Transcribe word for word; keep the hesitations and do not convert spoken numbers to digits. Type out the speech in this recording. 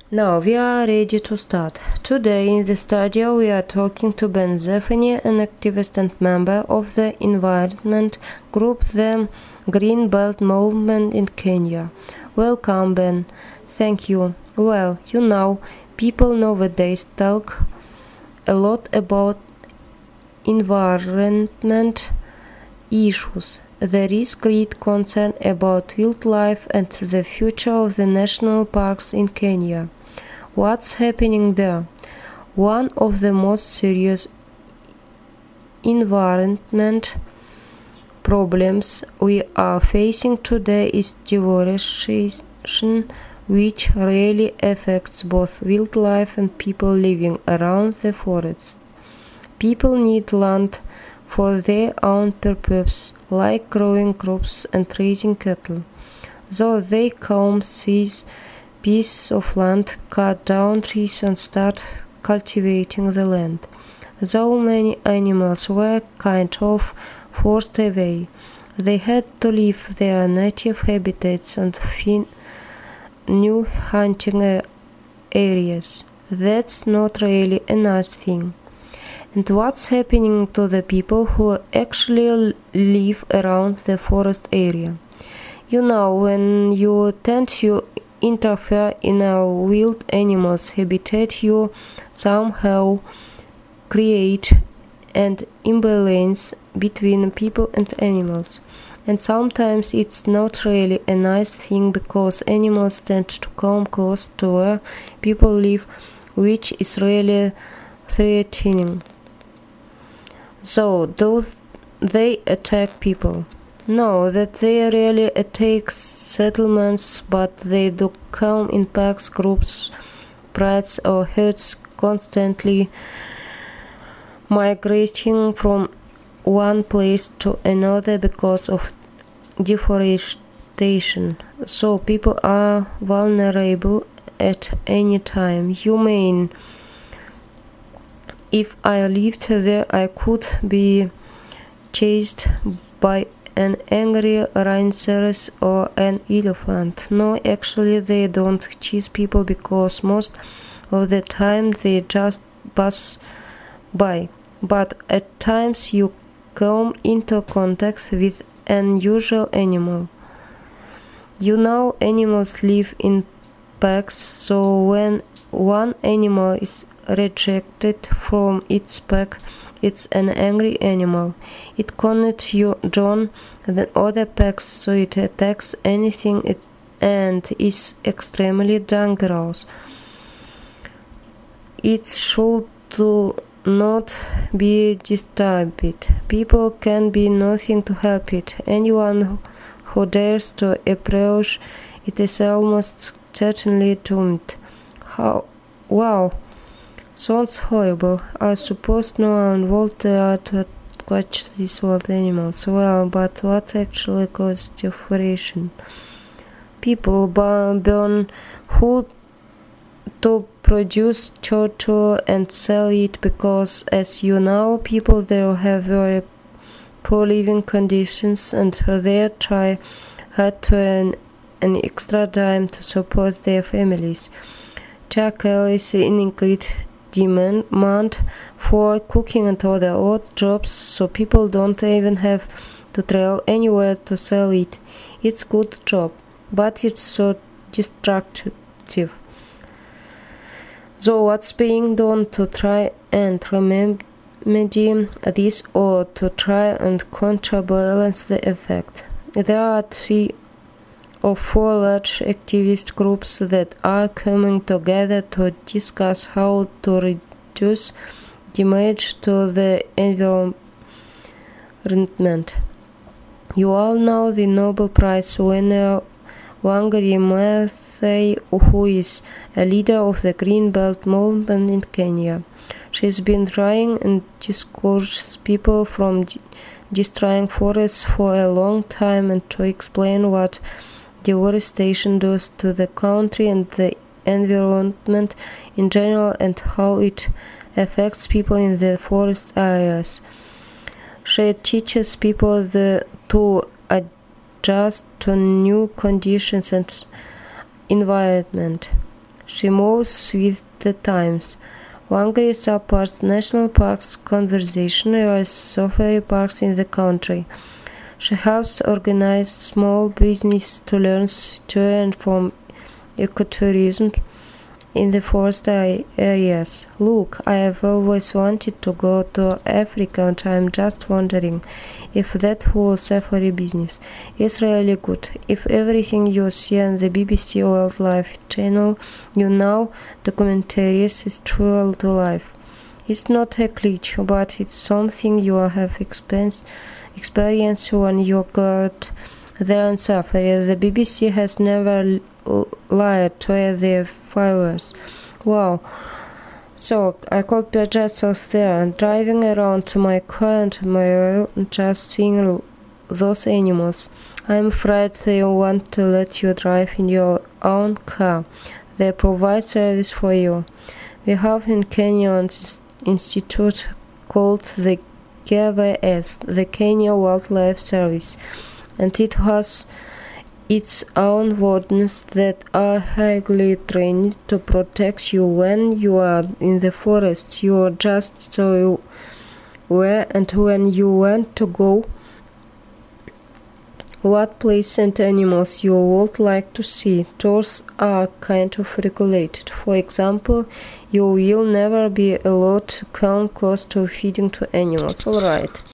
Now we are ready to start. Today in the studio we are talking to Ben Zephany, an activist and member of the environment group the Green Belt Movement in Kenya. Welcome, Ben. Thank you. Well, you know, people nowadays talk a lot about environment issues. There is great concern about wildlife and the future of the national parks in Kenya. What's happening there? One of the most serious environment problems we are facing today is deforestation, which really affects both wildlife and people living around the forests. People need land for their own purpose, like growing crops and raising cattle. So they come seize pieces of land, cut down trees and start cultivating the land. So many animals were kind of forced away. They had to leave their native habitats and find new hunting areas. That's not really a nice thing. And what's happening to the people who actually live around the forest area? You know, when you tend to interfere in a wild animal's habitat, you somehow create an imbalance between people and animals. And sometimes it's not really a nice thing because animals tend to come close to where people live, which is really threatening. So, do they attack people? No, that they really attack settlements, but they do come in packs, groups, prides or herds, constantly migrating from one place to another because of deforestation. So people are vulnerable at any time. You mean if I lived there, I could be chased by an angry rhinoceros or an elephant. No, actually they don't chase people because most of the time they just pass by. But at times you come into contact with an unusual animal. You know, animals live in packs, so when one animal is rejected from its pack, it's an angry animal. It cannot join the other packs, so it attacks anything it, and is extremely dangerous. It should do not be disturbed. People can be nothing to help it. Anyone who dares to approach it is almost certainly doomed. How? Wow. Sounds horrible. I suppose no one would dare to catch these wild animals. Well, but what actually causes deforestation? People burn wood to produce charcoal and sell it because, as you know, people there have very poor living conditions and they try hard to earn an extra dime to support their families. Charcoal is in great demand for cooking and other odd jobs, so people don't even have to travel anywhere to sell it. It's a good job, but it's so destructive. So what's being done to try and remedy this or to try and counterbalance the effect? There are three or four large activist groups that are coming together to discuss how to reduce damage to the environment. You all know the Nobel Prize winner Wangari Maathai, who is a leader of the Green Belt Movement in Kenya. She's been trying and discourages people from de- destroying forests for a long time and to explain what deforestation does to the country and the environment in general and how it affects people in the forest areas. She teaches people the, to adjust to new conditions and environment. She moves with the times. Wangari supports national parks conservation as safari parks in the country. She helps organize small business to learn to and from ecotourism in the forest areas. Look, I have always wanted to go to Africa and I'm just wondering if that whole safari business is really good. If everything you see on the B B C Wildlife Channel, you know, documentaries is true to life. It's not a glitch, but it's something you have experienced experience when you got there on safari. The B B C has never lied to the viewers. Wow. So I could be just out there driving around to my car and my just seeing those animals. I'm afraid they want to let you drive in your own car. They provide service for you. We have in Kenya an institute called the K W S, the Kenya Wildlife Service, and it has its own wardens that are highly trained to protect you when you are in the forest. You are just so where and when you want to go, what place and animals you would like to see. Tours are kind of regulated. For example, you will never be allowed to come close to feeding to animals. All right.